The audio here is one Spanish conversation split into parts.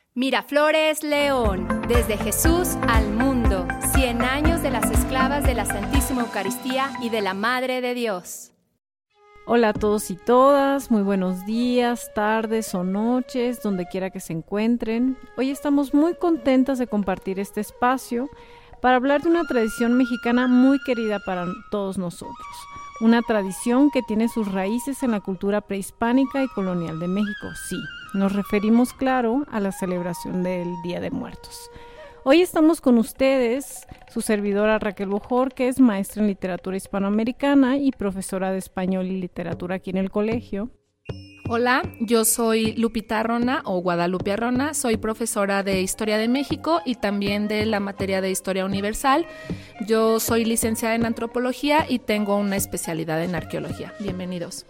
Miraflores, León. Desde Jesús al mundo. 100 años de las esclavas de la Santísima Eucaristía y de la Madre de Dios. Hola a todos y todas, muy buenos días, tardes o noches, donde quiera que se encuentren. Hoy estamos muy contentas de compartir este espacio para hablar de una tradición mexicana muy querida para todos nosotros. Una tradición que tiene sus raíces en la cultura prehispánica y colonial de México. Sí, nos referimos, claro, a la celebración del Día de Muertos. Hoy estamos con ustedes, su servidora Raquel Bojor, que es maestra en literatura hispanoamericana y profesora de español y literatura aquí en el colegio. Hola, yo soy Lupita Arrona o Guadalupe Arrona, soy profesora de Historia de México y también de la materia de Historia Universal. Yo soy licenciada en Antropología y tengo una especialidad en Arqueología. Bienvenidos.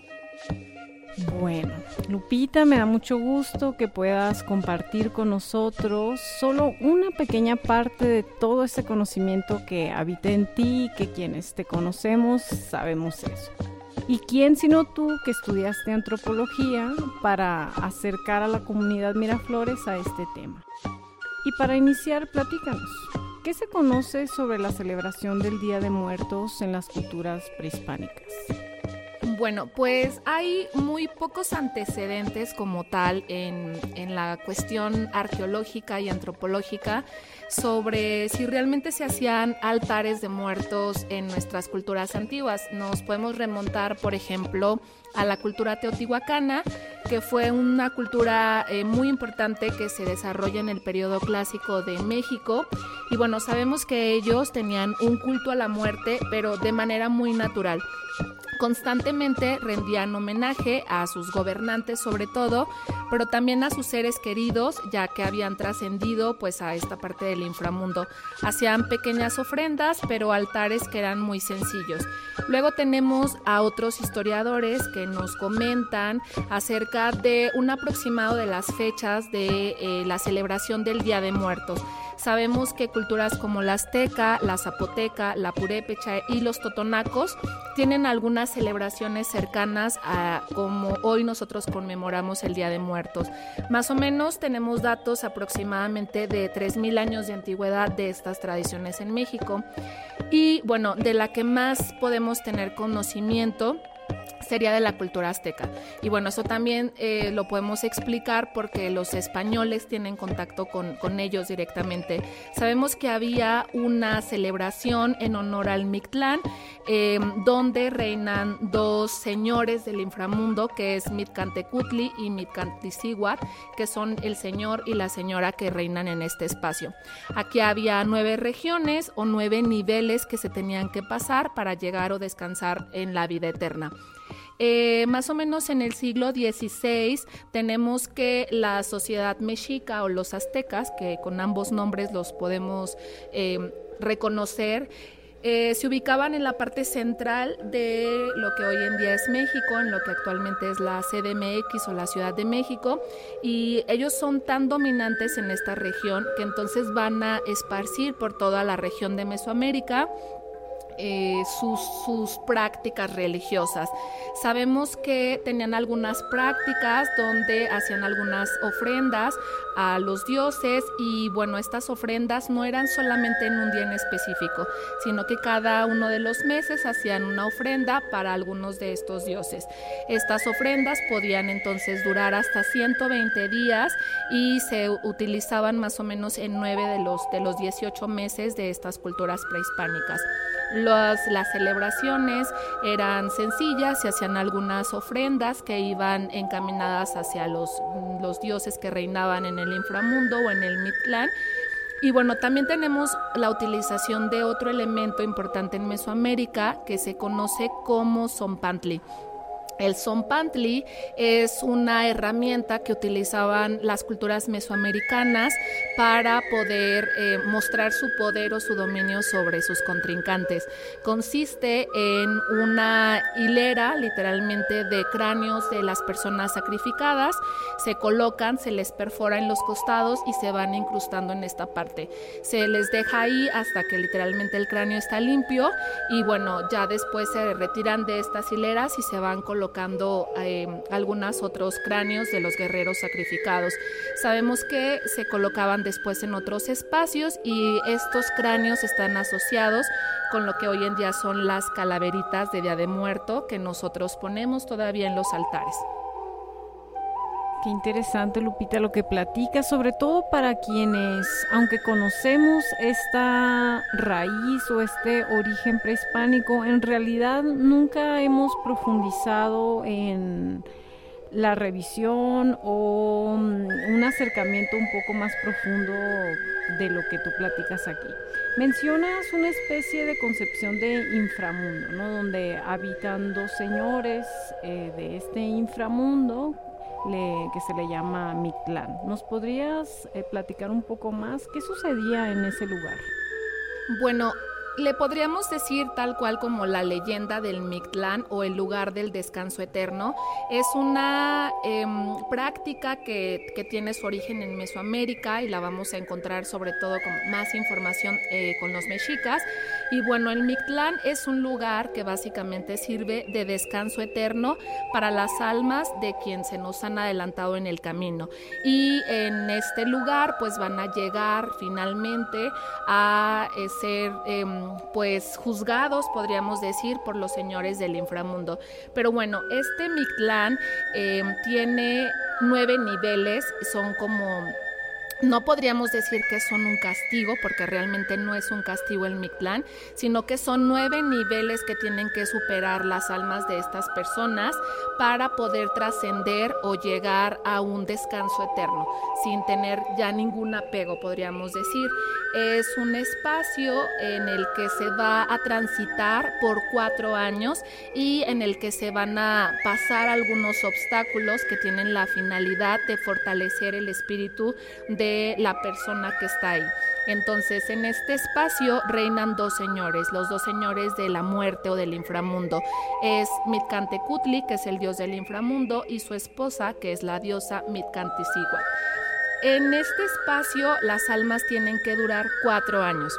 Bueno, Lupita, me da mucho gusto que puedas compartir con nosotros solo una pequeña parte de todo ese conocimiento que habita en ti y que quienes te conocemos sabemos eso. ¿Y quién sino tú que estudiaste antropología para acercar a la comunidad Miraflores a este tema? Y para iniciar, platícanos, ¿qué se conoce sobre la celebración del Día de Muertos en las culturas prehispánicas? Bueno, pues hay muy pocos antecedentes como tal en la cuestión arqueológica y antropológica sobre si realmente se hacían altares de muertos en nuestras culturas antiguas. Nos podemos remontar, por ejemplo, a la cultura teotihuacana, que fue una cultura muy importante que se desarrolla en el periodo clásico de México. Y bueno, sabemos que ellos tenían un culto a la muerte, pero de manera muy natural. Constantemente rendían homenaje a sus gobernantes sobre todo, pero también a sus seres queridos, ya que habían trascendido pues a esta parte del inframundo. Hacían pequeñas ofrendas, pero altares que eran muy sencillos. Luego tenemos a otros historiadores que nos comentan acerca de un aproximado de las fechas de la celebración del Día de Muertos. Sabemos que culturas como la azteca, la zapoteca, la purépecha y los totonacos tienen algunas celebraciones cercanas a como hoy nosotros conmemoramos el Día de Muertos. Más o menos tenemos datos aproximadamente de 3,000 años de antigüedad de estas tradiciones en México. Y bueno, de la que más podemos tener conocimiento sería de la cultura azteca. Y bueno, eso también lo podemos explicar porque los españoles tienen contacto con ellos directamente. Sabemos que había una celebración en honor al Mictlán, donde reinan dos señores del inframundo, que es Mictlantecutli y Mictlantecíhuatl, que son el señor y la señora que reinan en este espacio. Aquí había 9 regiones o 9 niveles que se tenían que pasar para llegar o descansar en la vida eterna. Más o menos en el siglo XVI tenemos que la sociedad mexica o los aztecas, que con ambos nombres los podemos reconocer, se ubicaban en la parte central de lo que hoy en día es México, en lo que actualmente es la CDMX o la Ciudad de México, y ellos son tan dominantes en esta región que entonces van a esparcir por toda la región de Mesoamérica sus prácticas religiosas. Sabemos que tenían algunas prácticas donde hacían algunas ofrendas a los dioses y bueno, estas ofrendas no eran solamente en un día en específico, sino que cada uno de los meses hacían una ofrenda para algunos de estos dioses. Estas ofrendas podían entonces durar hasta 120 días y se utilizaban más o menos en 9 de los 18 meses de estas culturas prehispánicas. Las celebraciones eran sencillas, se hacían algunas ofrendas que iban encaminadas hacia los dioses que reinaban en el inframundo o en el Mictlán. Y bueno, también tenemos la utilización de otro elemento importante en Mesoamérica que se conoce como zompantli. El zompantli es una herramienta que utilizaban las culturas mesoamericanas para poder mostrar su poder o su dominio sobre sus contrincantes. Consiste en una hilera, literalmente, de cráneos de las personas sacrificadas. Se colocan, se les perfora en los costados y se van incrustando en esta parte. Se les deja ahí hasta que literalmente el cráneo está limpio y bueno, ya después se retiran de estas hileras y se van colocando colocando algunos otros cráneos de los guerreros sacrificados. Sabemos que se colocaban después en otros espacios y estos cráneos están asociados con lo que hoy en día son las calaveritas de Día de Muerto que nosotros ponemos todavía en los altares. Qué interesante, Lupita, lo que platica, sobre todo para quienes, aunque conocemos esta raíz o este origen prehispánico, en realidad nunca hemos profundizado en la revisión o un acercamiento un poco más profundo de lo que tú platicas aquí. Mencionas una especie de concepción de inframundo, ¿no? Donde habitan dos señores de este inframundo que se le llama Mictlán. ¿Nos podrías platicar un poco más qué sucedía en ese lugar? Bueno, le podríamos decir tal cual como la leyenda del Mictlán o el lugar del descanso eterno. Es una práctica que tiene su origen en Mesoamérica y la vamos a encontrar sobre todo con más información con los mexicas. Y bueno, el Mictlán es un lugar que básicamente sirve de descanso eterno para las almas de quienes se nos han adelantado en el camino. Y en este lugar pues van a llegar finalmente a ser pues juzgados, podríamos decir, por los señores del inframundo. Pero bueno, este Mictlán tiene 9 niveles, son como... No podríamos decir que son un castigo, porque realmente no es un castigo el Mictlán, sino que son 9 niveles que tienen que superar las almas de estas personas para poder trascender o llegar a un descanso eterno, sin tener ya ningún apego, podríamos decir. Es un espacio en el que se va a transitar por 4 años y en el que se van a pasar algunos obstáculos que tienen la finalidad de fortalecer el espíritu de la persona que está ahí. Entonces, en este espacio reinan 2 señores, los 2 señores de la muerte o del inframundo. Es Mictlantecutli, que es el dios del inframundo, y su esposa, que es la diosa Mictlantecíhuatl. En este espacio, las almas tienen que durar 4 años.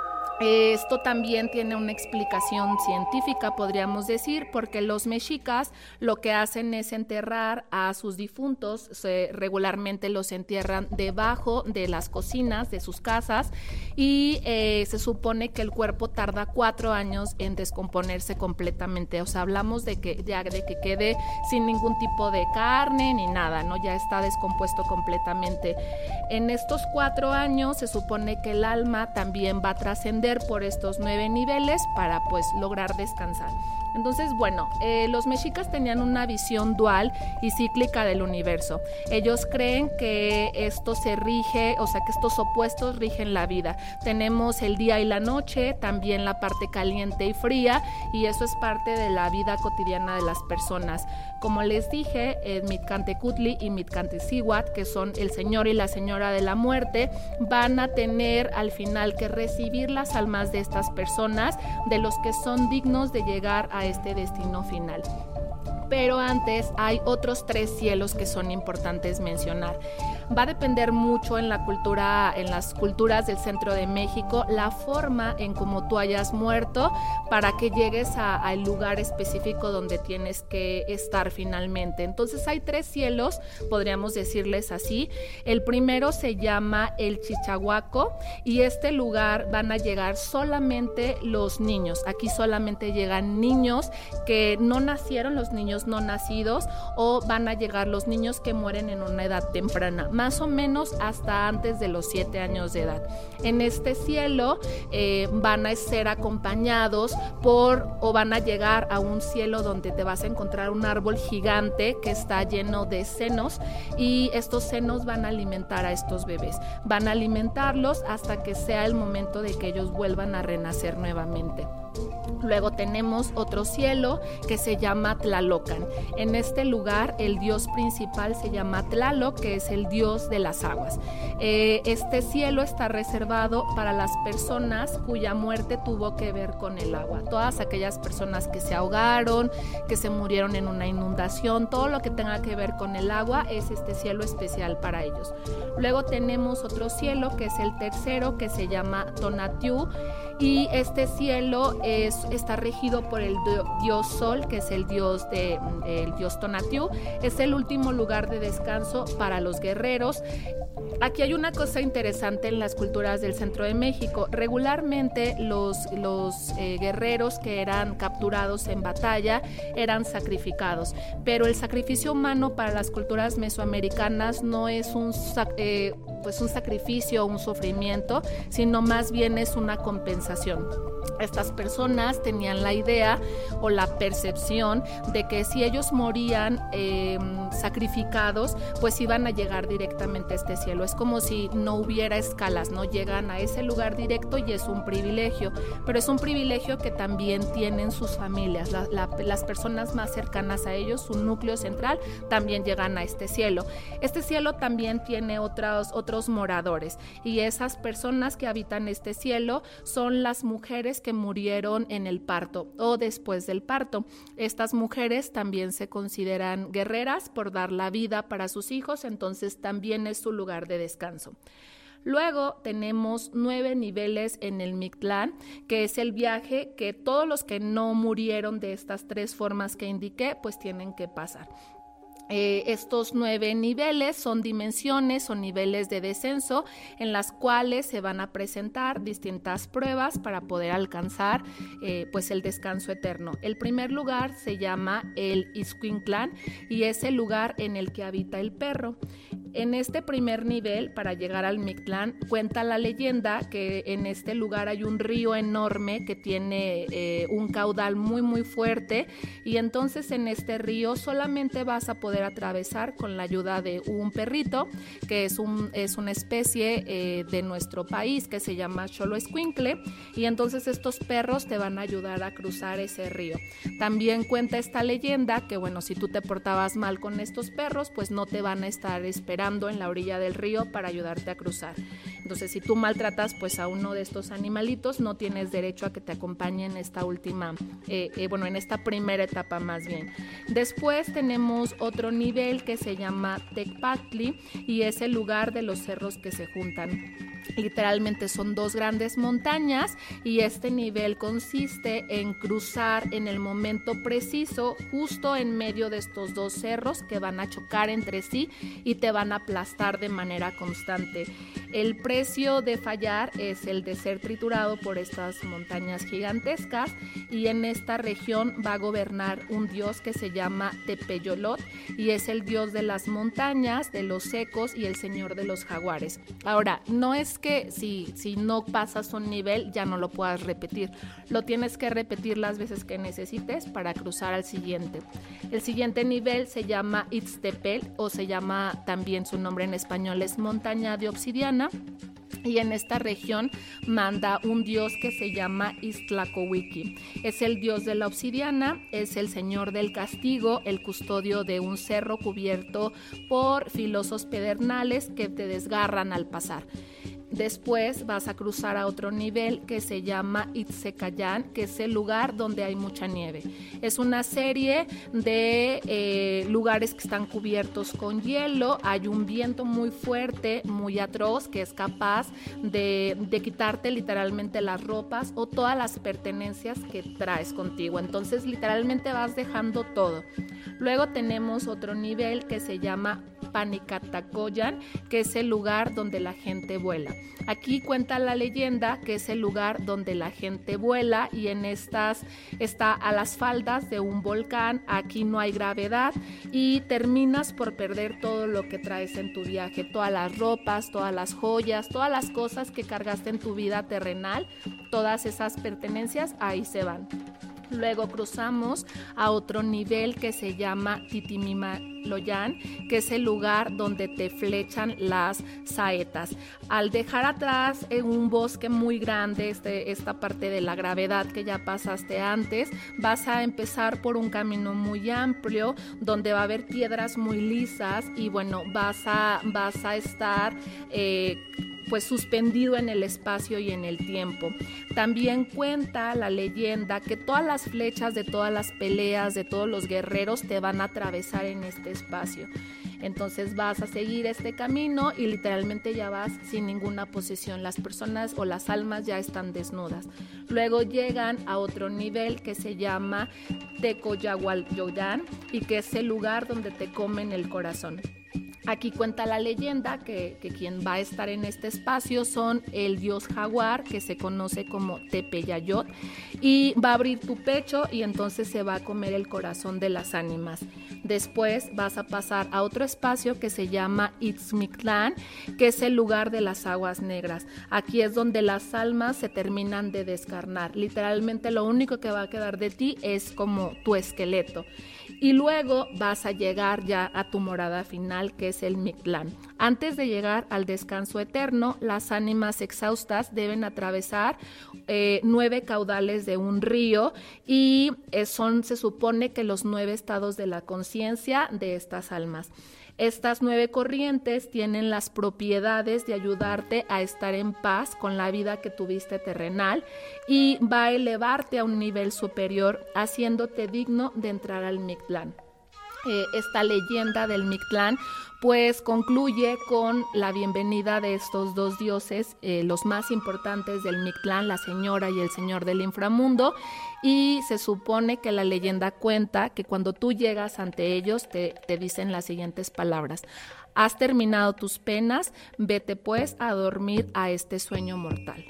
Esto también tiene una explicación científica, podríamos decir, porque los mexicas lo que hacen es enterrar a sus difuntos, regularmente los entierran debajo de las cocinas de sus casas y se supone que el cuerpo tarda 4 años en descomponerse completamente. O sea, hablamos de que quede sin ningún tipo de carne ni nada, ¿no? Ya está descompuesto completamente. En estos 4 años se supone que el alma también va a trascender por estos 9 niveles para pues lograr descansar. Entonces, bueno, los mexicas tenían una visión dual y cíclica del universo. Ellos creen que esto se rige, o sea, que estos opuestos rigen la vida. Tenemos el día y la noche, también la parte caliente y fría, y eso es parte de la vida cotidiana de las personas. Como les dije, Mictlantecutli y Mictlantecíhuatl, que son el señor y la señora de la muerte, van a tener al final que recibir las almas de estas personas, de los que son dignos de llegar a este destino final. Pero antes hay otros 3 cielos que son importantes mencionar. Va a depender mucho en la cultura, en las culturas del centro de México, la forma en cómo tú hayas muerto para que llegues al lugar específico donde tienes que estar finalmente. Entonces hay 3 cielos, podríamos decirles así. El primero se llama el Chichahuaco y este lugar van a llegar solamente los niños. Aquí solamente llegan niños que no nacieron, los niños no nacidos, o van a llegar los niños que mueren en una edad temprana, más o menos hasta antes de los 7 años de edad. En este cielo van a ser acompañados o van a llegar a un cielo donde te vas a encontrar un árbol gigante que está lleno de senos, y estos senos van a alimentar a estos bebés, van a alimentarlos hasta que sea el momento de que ellos vuelvan a renacer nuevamente. Luego tenemos otro cielo que se llama Tlalocan. En este lugar el dios principal se llama Tlaloc, que es el dios de las aguas. Este cielo está reservado para las personas cuya muerte tuvo que ver con el agua. Todas aquellas personas que se ahogaron, que se murieron en una inundación, todo lo que tenga que ver con el agua es este cielo especial para ellos. Luego tenemos otro cielo que es el tercero, que se llama Tonatiuh, y este cielo está regido por el dios Sol, que es el dios Tonatiuh. Es el último lugar de descanso para los guerreros. Aquí hay una cosa interesante en las culturas del centro de México. Regularmente los guerreros que eran capturados en batalla eran sacrificados, pero el sacrificio humano para las culturas mesoamericanas no es un sacrificio o un sufrimiento, sino más bien es una compensación. Estas personas tenían la idea o la percepción de que si ellos morían sacrificados, pues iban a llegar directamente a este cielo. Es como si no hubiera escalas, no llegan a ese lugar directo y es un privilegio, pero es un privilegio que también tienen sus familias, las personas más cercanas a ellos, su núcleo central, también llegan a este cielo. Este cielo también tiene otros moradores, y esas personas que habitan este cielo son las mujeres que murieron en el parto o después del parto. Estas mujeres también se consideran guerreras por dar la vida para sus hijos, entonces también es su lugar de descanso. Luego tenemos 9 niveles en el Mictlán, que es el viaje que todos los que no murieron de estas 3 formas que indiqué, pues tienen que pasar. Estos 9 niveles son dimensiones o niveles de descenso en las cuales se van a presentar distintas pruebas para poder alcanzar pues el descanso eterno. El primer lugar se llama el Ixcuintlán y es el lugar en el que habita el perro. En este primer nivel, para llegar al Mictlán, cuenta la leyenda que en este lugar hay un río enorme que tiene un caudal muy muy fuerte, y entonces en este río solamente vas a poder atravesar con la ayuda de un perrito, que es una especie de nuestro país que se llama Xoloescuincle, y entonces estos perros te van a ayudar a cruzar ese río. También cuenta esta leyenda que, bueno, si tú te portabas mal con estos perros, pues no te van a estar esperando en la orilla del río para ayudarte a cruzar. Entonces, si tú maltratas pues a uno de estos animalitos, no tienes derecho a que te acompañe en esta última, en esta primera etapa más bien. Después tenemos otro nivel que se llama Tecpactli y es el lugar de los cerros que se juntan. Literalmente son 2 grandes montañas, y este nivel consiste en cruzar en el momento preciso justo en medio de estos 2 cerros que van a chocar entre sí y te van a aplastar de manera constante. El precio de fallar es el de ser triturado por estas montañas gigantescas, y en esta región va a gobernar un dios que se llama Tepeyolot y es el dios de las montañas, de los secos y el señor de los jaguares. Ahora, no es que si no pasas un nivel ya no lo puedas repetir, lo tienes que repetir las veces que necesites para cruzar al siguiente. El siguiente nivel se llama Ixtepel, o se llama también, su nombre en español es Montaña de Obsidiana, y en esta región manda un dios que se llama Ixtlacohuiqui. Es el dios de la obsidiana, es el señor del castigo, el custodio de un cerro cubierto por filosos pedernales que te desgarran al pasar. Después vas a cruzar a otro nivel que se llama Itzecayán, que es el lugar donde hay mucha nieve. Es una serie de lugares que están cubiertos con hielo. Hay un viento muy fuerte, muy atroz, que es capaz de quitarte literalmente las ropas o todas las pertenencias que traes contigo. Entonces literalmente vas dejando todo. Luego tenemos otro nivel que se llama Panicatacoyan, que es el lugar donde la gente vuela. Aquí cuenta la leyenda que es el lugar donde la gente vuela, y en estas está a las faldas de un volcán. Aquí no hay gravedad y terminas por perder todo lo que traes en tu viaje, todas las ropas, todas las joyas, todas las cosas que cargaste en tu vida terrenal, todas esas pertenencias ahí se van. Luego cruzamos a otro nivel que se llama Titimimaloyan, que es el lugar donde te flechan las saetas. Al dejar atrás en un bosque muy grande esta parte de la gravedad que ya pasaste antes, vas a empezar por un camino muy amplio donde va a haber piedras muy lisas y bueno, vas a estar pues suspendido en el espacio y en el tiempo. También cuenta la leyenda que todas las flechas de todas las peleas de todos los guerreros te van a atravesar en este espacio. Entonces vas a seguir este camino y literalmente ya vas sin ninguna posesión. Las personas o las almas ya están desnudas. Luego llegan a otro nivel que se llama Tecoyahualyoyán y que es el lugar donde te comen el corazón. Aquí cuenta la leyenda que quien va a estar en este espacio son el dios jaguar, que se conoce como Tepeyayot, y va a abrir tu pecho y entonces se va a comer el corazón de las ánimas. Después vas a pasar a otro espacio que se llama Itzmictlán, que es el lugar de las aguas negras. Aquí es donde las almas se terminan de descarnar. Literalmente lo único que va a quedar de ti es como tu esqueleto. Y luego vas a llegar ya a tu morada final, que es el Mictlán. Antes de llegar al descanso eterno, las ánimas exhaustas deben atravesar 9 caudales de un río y se supone que los 9 estados de la conciencia de estas almas. Estas 9 corrientes tienen las propiedades de ayudarte a estar en paz con la vida que tuviste terrenal y va a elevarte a un nivel superior, haciéndote digno de entrar al Mictlán. Esta leyenda del Mictlán pues concluye con la bienvenida de estos 2 dioses, los más importantes del Mictlán, la señora y el señor del inframundo, y se supone que la leyenda cuenta que cuando tú llegas ante ellos te dicen las siguientes palabras: has terminado tus penas, vete pues a dormir a este sueño mortal.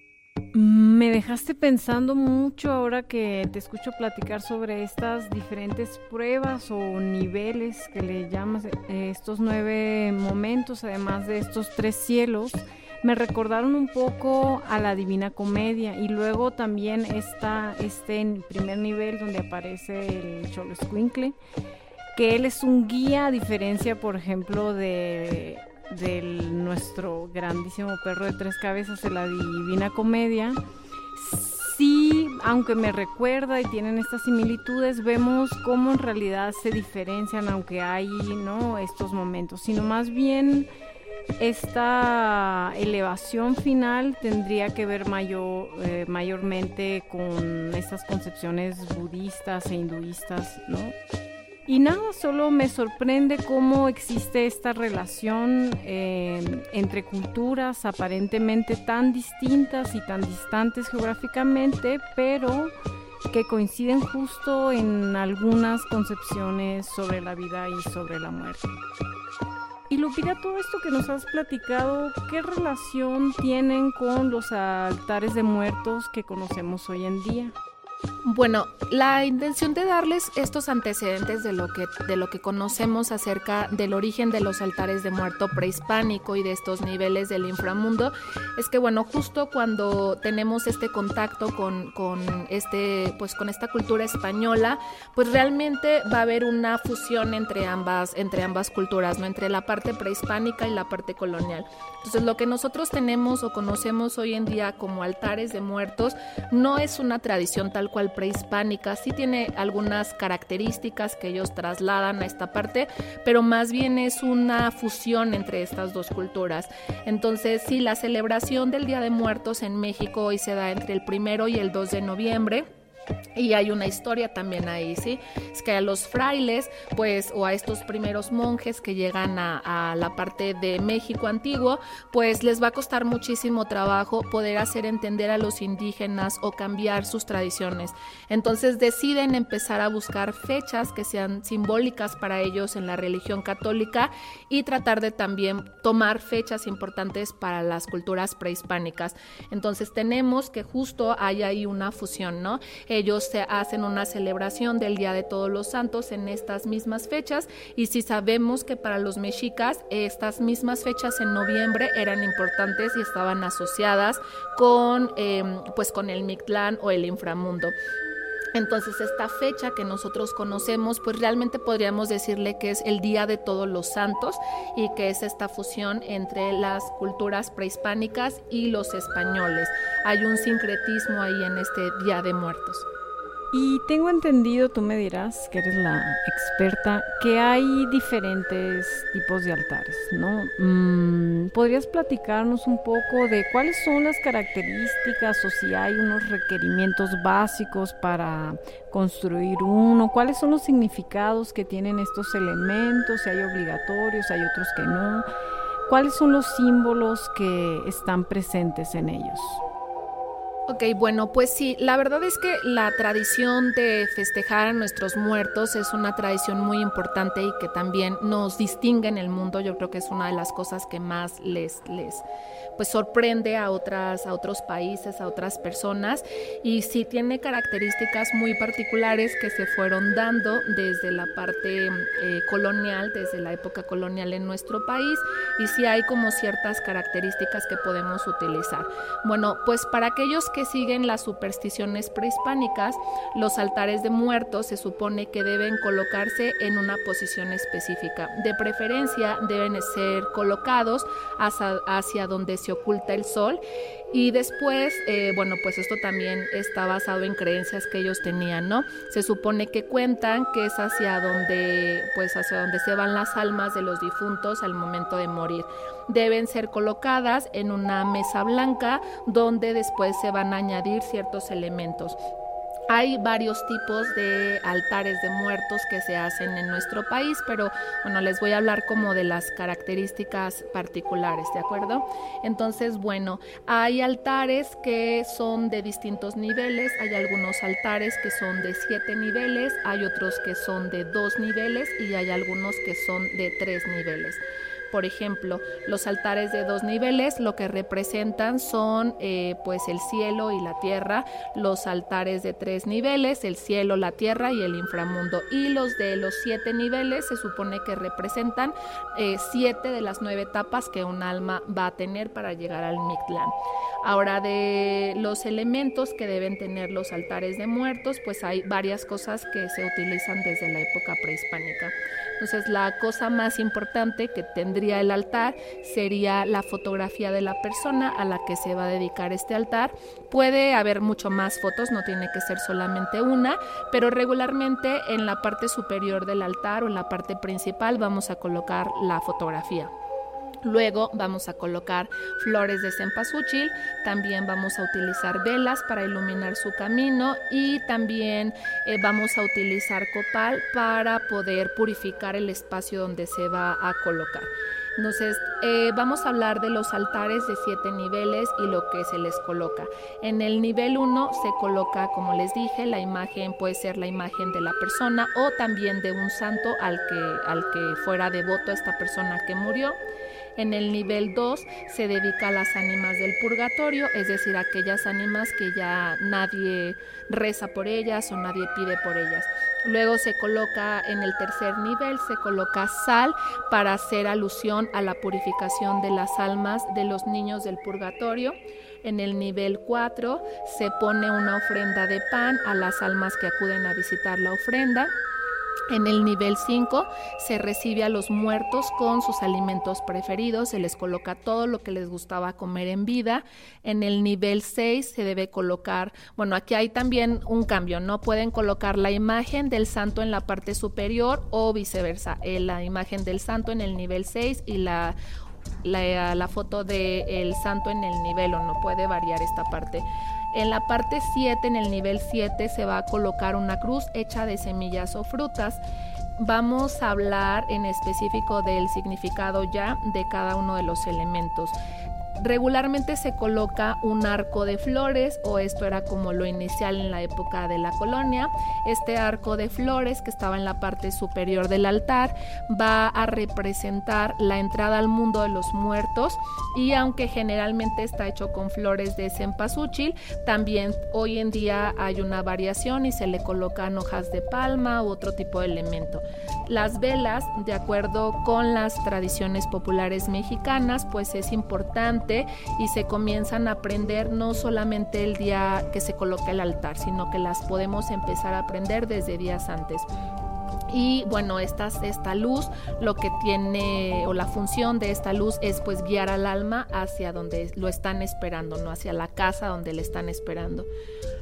Me dejaste pensando mucho ahora que te escucho platicar sobre estas diferentes pruebas o niveles que le llamas, estos 9 momentos, además de estos 3 cielos. Me recordaron un poco a la Divina Comedia, y luego también está en primer nivel donde aparece el Xoloescuincle, que él es un guía, a diferencia, por ejemplo, de nuestro grandísimo perro de 3 cabezas de la Divina Comedia. Sí, aunque me recuerda y tienen estas similitudes, vemos cómo en realidad se diferencian, aunque hay, ¿no?, estos momentos, sino más bien esta elevación final tendría que ver mayormente con estas concepciones budistas e hinduistas, ¿no? Y nada, solo me sorprende cómo existe esta relación entre culturas aparentemente tan distintas y tan distantes geográficamente, pero que coinciden justo en algunas concepciones sobre la vida y sobre la muerte. Y Lupita, todo esto que nos has platicado, ¿qué relación tienen con los altares de muertos que conocemos hoy en día? Bueno, la intención de darles estos antecedentes de lo que conocemos acerca del origen de los altares de muerto prehispánico y de estos niveles del inframundo es que, bueno, justo cuando tenemos este contacto con esta cultura española, pues realmente va a haber una fusión entre ambas culturas, ¿no?, entre la parte prehispánica y la parte colonial. Entonces, lo que nosotros tenemos o conocemos hoy en día como altares de muertos no es una tradición tal cual prehispánica, sí tiene algunas características que ellos trasladan a esta parte, pero más bien es una fusión entre estas 2 culturas. Entonces, sí, la celebración del Día de Muertos en México hoy se da entre el 1 y el 2 de noviembre. Y hay una historia también ahí, ¿sí? Es que a los frailes, pues, o a estos primeros monjes que llegan a la parte de México antiguo, pues les va a costar muchísimo trabajo poder hacer entender a los indígenas o cambiar sus tradiciones. Entonces deciden empezar a buscar fechas que sean simbólicas para ellos en la religión católica y tratar de también tomar fechas importantes para las culturas prehispánicas. Entonces tenemos que justo hay ahí una fusión, ¿no? Ellos se hacen una celebración del Día de Todos los Santos en estas mismas fechas, y sí sabemos que para los mexicas estas mismas fechas en noviembre eran importantes y estaban asociadas con el Mictlán o el inframundo. Entonces, esta fecha que nosotros conocemos, pues realmente podríamos decirle que es el Día de Todos los Santos y que es esta fusión entre las culturas prehispánicas y los españoles. Hay un sincretismo ahí en este Día de Muertos. Y tengo entendido, tú me dirás, que eres la experta, que hay diferentes tipos de altares, ¿no? ¿Podrías platicarnos un poco de cuáles son las características o si hay unos requerimientos básicos para construir uno? ¿Cuáles son los significados que tienen estos elementos? Si hay obligatorios, hay otros que no. ¿Cuáles son los símbolos que están presentes en ellos? Ok, bueno, pues sí, la verdad es que la tradición de festejar a nuestros muertos es una tradición muy importante y que también nos distingue en el mundo. Yo creo que es una de las cosas que más les pues sorprende a otros países, a otras personas, y sí tiene características muy particulares que se fueron dando desde la parte colonial, desde la época colonial en nuestro país, y sí hay como ciertas características que podemos utilizar. Bueno, pues para aquellos que siguen las supersticiones prehispánicas, los altares de muertos se supone que deben colocarse en una posición específica. De preferencia deben ser colocados hacia donde se oculta el sol, y después, bueno, pues esto también está basado en creencias que ellos tenían, ¿no? Se supone que cuentan que es hacia donde se van las almas de los difuntos al momento de morir. Deben ser colocadas en una mesa blanca donde después se van a añadir ciertos elementos. Hay varios tipos de altares de muertos que se hacen en nuestro país, pero bueno, les voy a hablar como de las características particulares, ¿de acuerdo? Entonces, bueno, hay altares que son de distintos niveles, hay algunos altares que son de 7 niveles, hay otros que son de 2 niveles y hay algunos que son de 3 niveles. Por ejemplo, los altares de 2 niveles lo que representan son pues el cielo y la tierra. Los altares de 3 niveles, el cielo, la tierra y el inframundo. Y los de los 7 niveles se supone que representan 7 de las 9 etapas que un alma va a tener para llegar al Mictlán. Ahora, de los elementos que deben tener los altares de muertos, pues hay varias cosas que se utilizan desde la época prehispánica. Entonces, la cosa más importante que tendría el altar sería la fotografía de la persona a la que se va a dedicar este altar. Puede haber mucho más fotos, no tiene que ser solamente una, pero regularmente en la parte superior del altar o en la parte principal vamos a colocar la fotografía. Luego vamos a colocar flores de cempasúchil, también vamos a utilizar velas para iluminar su camino y también vamos a utilizar copal para poder purificar el espacio donde se va a colocar. Entonces, vamos a hablar de los altares de 7 niveles y lo que se les coloca. En el nivel 1 se coloca, como les dije, la imagen puede ser la imagen de la persona o también de un santo al que fuera devoto esta persona que murió. En el nivel 2 se dedica a las ánimas del purgatorio, es decir, aquellas ánimas que ya nadie reza por ellas o nadie pide por ellas. Luego se coloca en el tercer nivel, se coloca sal para hacer alusión a la purificación de las almas de los niños del purgatorio. En el nivel 4 se pone una ofrenda de pan a las almas que acuden a visitar la ofrenda. En el nivel 5 se recibe a los muertos con sus alimentos preferidos, se les coloca todo lo que les gustaba comer en vida. En el nivel 6 se debe colocar, bueno, aquí hay también un cambio, no pueden colocar la imagen del santo en la parte superior o viceversa, la imagen del santo en el nivel 6 y la foto del santo en el nivel 1, puede variar esta parte. En la parte 7, en el nivel 7, se va a colocar una cruz hecha de semillas o frutas. Vamos a hablar en específico del significado ya de cada uno de los elementos. Regularmente se coloca un arco de flores, o esto era como lo inicial en la época de la colonia. Este arco de flores que estaba en la parte superior del altar va a representar la entrada al mundo de los muertos, y aunque generalmente está hecho con flores de cempasúchil, también hoy en día hay una variación y se le colocan hojas de palma u otro tipo de elemento. Las velas, de acuerdo con las tradiciones populares mexicanas, pues es importante y se comienzan a prender no solamente el día que se coloca el altar, sino que las podemos empezar a prender desde días antes. Y bueno, esta luz, lo que tiene, o la función de esta luz es pues guiar al alma hacia donde lo están esperando, no hacia la casa donde le están esperando.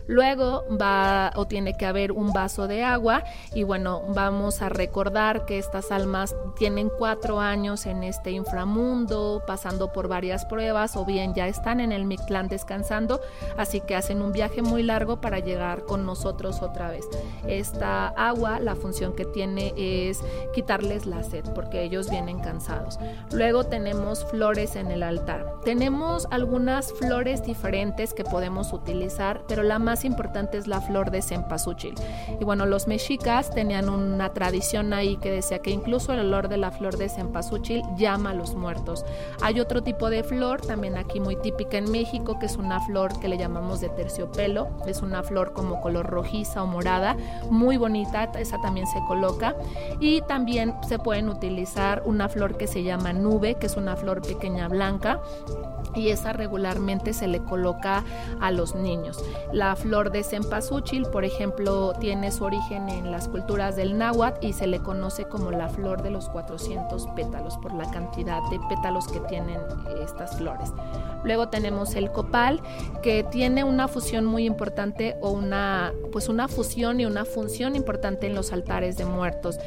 Luego va o tiene que haber un vaso de agua y bueno, vamos a recordar que estas almas tienen 4 años en este inframundo, pasando por varias pruebas o bien ya están en el Mictlán descansando, así que hacen un viaje muy largo para llegar con nosotros otra vez. Esta agua, la función que tiene es quitarles la sed porque ellos vienen cansados. Luego tenemos flores en el altar. Tenemos algunas flores diferentes que podemos utilizar, pero la más importante es la flor de cempasúchil. Y bueno, los mexicas tenían una tradición ahí que decía que incluso el olor de la flor de cempasúchil llama a los muertos. Hay otro tipo de flor, también aquí muy típica en México, que es una flor que le llamamos de terciopelo. Es una flor como color rojiza o morada, muy bonita, esa también se coloca. Y también se pueden utilizar una flor que se llama nube, que es una flor pequeña blanca, y esa regularmente se le coloca a los niños. La flor de cempasúchil, por ejemplo, tiene su origen en las culturas del náhuatl y se le conoce como la flor de los 400 pétalos por la cantidad de pétalos que tienen estas flores. Luego tenemos el copal, que tiene una fusión muy importante o una fusión y una función importante en los altares de muertos.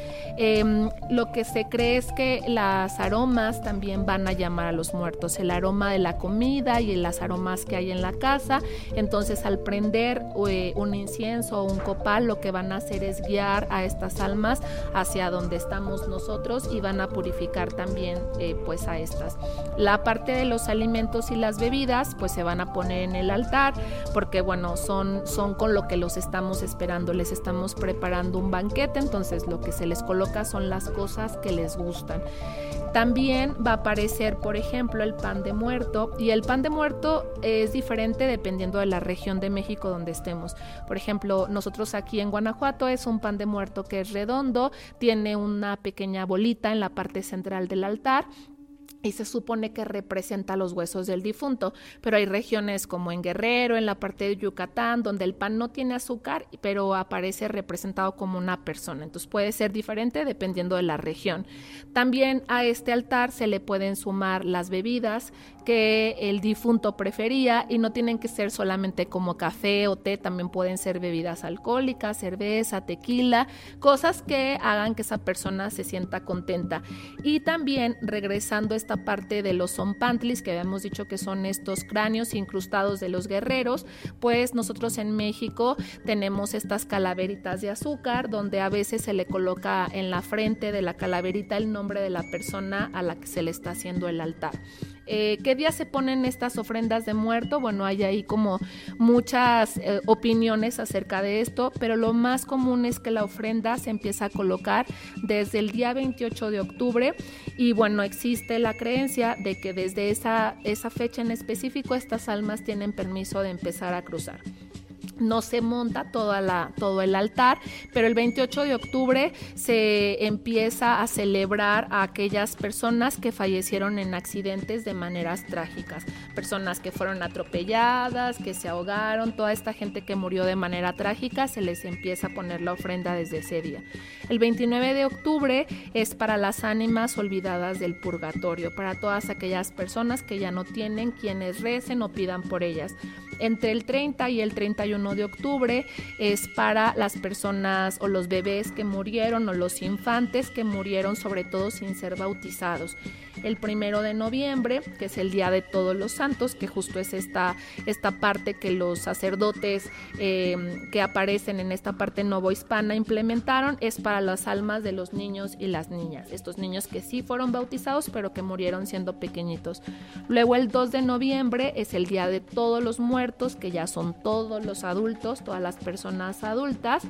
Lo que se cree es que las aromas también van a llamar a los muertos, el aroma de la comida y las aromas que hay en la casa. Entonces, al prender un incienso o un copal, lo que van a hacer es guiar a estas almas hacia donde estamos nosotros y van a purificar también pues a estas. La parte de los alimentos y las bebidas pues se van a poner en el altar porque bueno, son con lo que los estamos esperando, les estamos preparando un banquete, entonces lo que se les coloca son las cosas que les gustan. También va a aparecer, por ejemplo, el pan de muerto, y el pan de muerto es diferente dependiendo de la región de México donde estemos. Por ejemplo, nosotros aquí en Guanajuato es un pan de muerto que es redondo, tiene una pequeña bolita en la parte central del altar y se supone que representa los huesos del difunto, pero hay regiones como en Guerrero, en la parte de Yucatán, donde el pan no tiene azúcar, pero aparece representado como una persona, entonces puede ser diferente dependiendo de la región. También a este altar se le pueden sumar las bebidas que el difunto prefería y no tienen que ser solamente como café o té, también pueden ser bebidas alcohólicas, cerveza, tequila, cosas que hagan que esa persona se sienta contenta. Y también regresando a esta parte de los zompantlis, que habíamos dicho que son estos cráneos incrustados de los guerreros, pues nosotros en México tenemos estas calaveritas de azúcar, donde a veces se le coloca en la frente de la calaverita el nombre de la persona a la que se le está haciendo el altar. ¿Qué día se ponen estas ofrendas de muerto? Bueno, hay ahí como muchas opiniones acerca de esto, pero lo más común es que la ofrenda se empieza a colocar desde el día 28 de octubre y bueno, existe la creencia de que desde esa fecha en específico estas almas tienen permiso de empezar a cruzar. No se monta todo el altar, pero el 28 de octubre se empieza a celebrar a aquellas personas que fallecieron en accidentes de maneras trágicas, personas que fueron atropelladas, que se ahogaron, toda esta gente que murió de manera trágica, se les empieza a poner la ofrenda desde ese día. El 29 de octubre es para las ánimas olvidadas del purgatorio, para todas aquellas personas que ya no tienen quienes recen o pidan por ellas. Entre el 30 y el 31 de octubre es para las personas o los bebés que murieron o los infantes que murieron, sobre todo sin ser bautizados. El 1 de noviembre, que es el Día de Todos los Santos, que justo es esta parte que los sacerdotes que aparecen en esta parte novohispana implementaron, es para las almas de los niños y las niñas, estos niños que sí fueron bautizados pero que murieron siendo pequeñitos. Luego el 2 de noviembre es el Día de Todos los Muertos, que ya son todos los adultos, todas las personas adultas.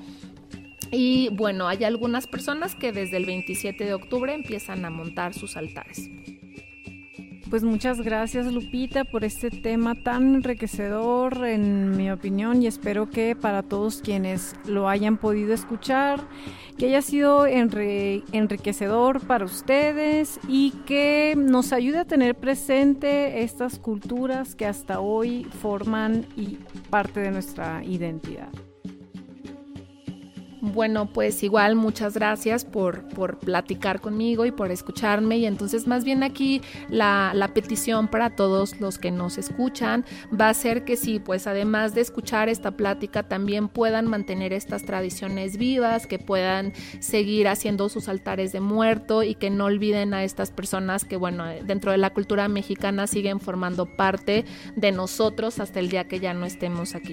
Y bueno, hay algunas personas que desde el 27 de octubre empiezan a montar sus altares. Pues muchas gracias, Lupita, por este tema tan enriquecedor, en mi opinión, y espero que para todos quienes lo hayan podido escuchar, que haya sido enriquecedor para ustedes y que nos ayude a tener presente estas culturas que hasta hoy forman y parte de nuestra identidad. Bueno, pues igual muchas gracias por platicar conmigo y por escucharme. Y entonces más bien aquí la petición para todos los que nos escuchan va a ser que sí, pues además de escuchar esta plática también puedan mantener estas tradiciones vivas, que puedan seguir haciendo sus altares de muerto y que no olviden a estas personas que, bueno, dentro de la cultura mexicana siguen formando parte de nosotros hasta el día que ya no estemos aquí.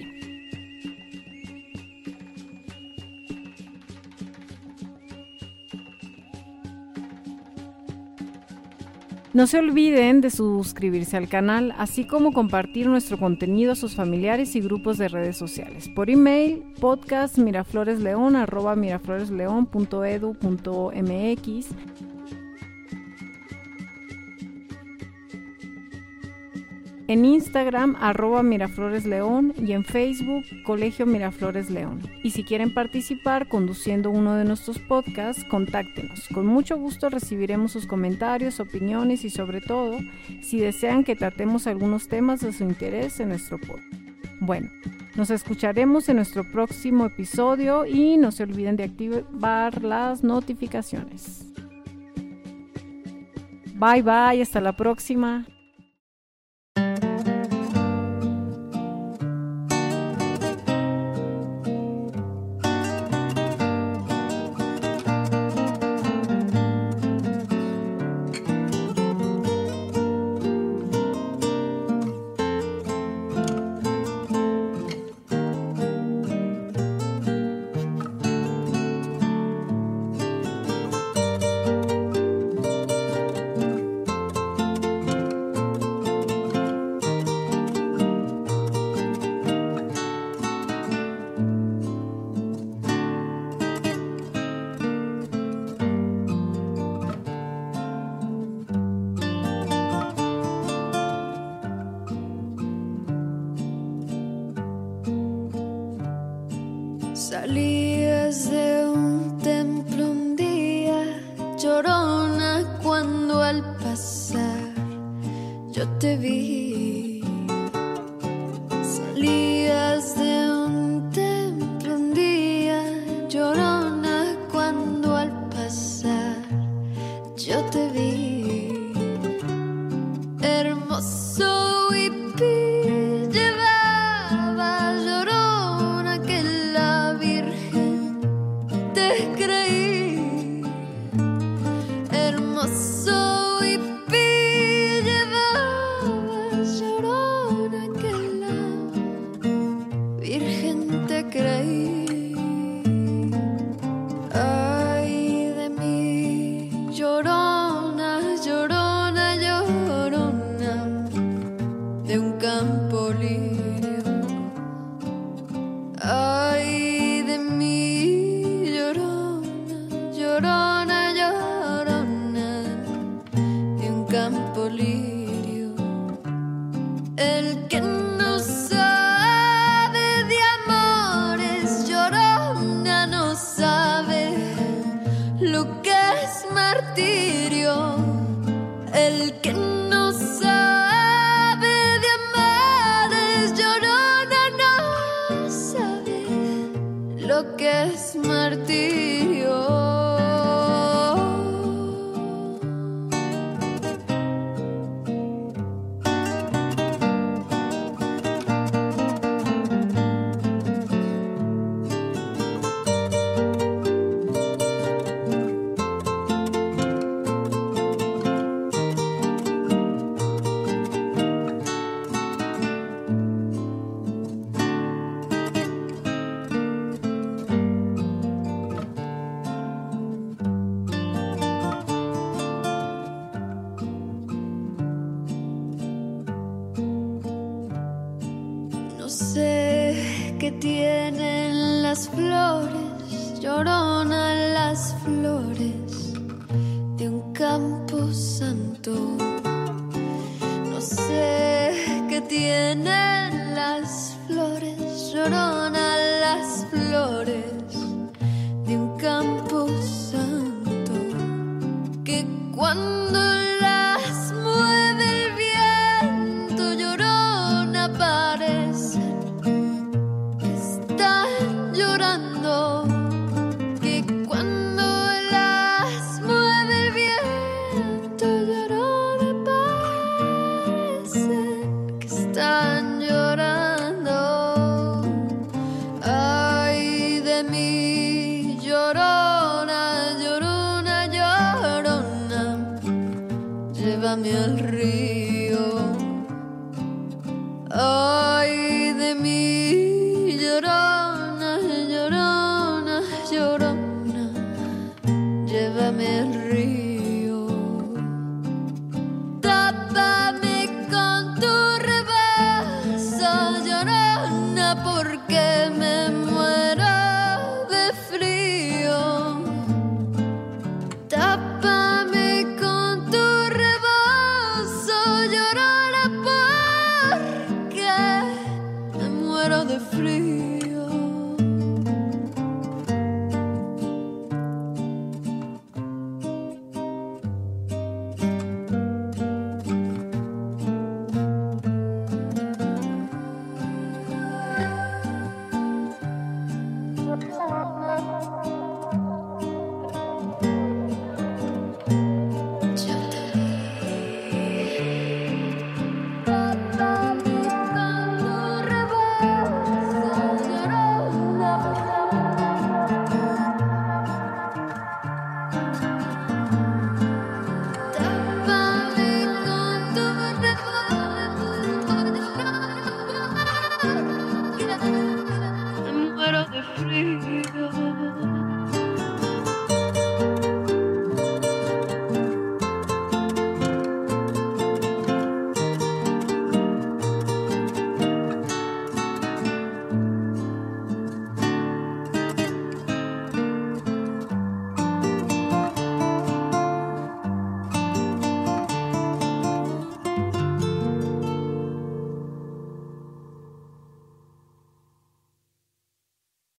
No se olviden de suscribirse al canal, así como compartir nuestro contenido a sus familiares y grupos de redes sociales. Por email, podcast@mirafloresleon.edu.mx. En Instagram, @mirafloresleón y en Facebook, Colegio Miraflores León. Y si quieren participar conduciendo uno de nuestros podcasts, contáctenos. Con mucho gusto recibiremos sus comentarios, opiniones y sobre todo, si desean que tratemos algunos temas de su interés en nuestro podcast. Bueno, nos escucharemos en nuestro próximo episodio y no se olviden de activar las notificaciones. Bye bye, hasta la próxima. Salías de un templo un día, llorona, cuando al pasar yo te vi. Salías de un templo un día, llorona, cuando al pasar yo te vi. Hermoso hippie llevaba llorona que la Virgen te creí. Hermoso hippie llevaba llorona que la Virgen te creí. Ay de mí, llorona, llorona, llorona de un campo lirio. Ay de mí, llorona, llorona, llorona de un campo lirio. El que no sabe de amores, llorona, no sabe lo que es martirio. El que no sabe de amores, llorona, no sabe lo que es martirio. No sé qué tienen las flores, llorona, las flores de un campo santo. No sé qué tienen las flores, llorona, las flores de un campo santo, que cuando las mueve el viento, llorona, parecen que están llorando. están llorando. Ay de mí, llorona, llorona, llorona, llévame al río. Ay de mí, llorona, llorona, llorona, llévame al río. Tápame con tu rebazo, llorona, porque me muero de frío. Tápame con tu rebozo, llorona, porque me muero de frío.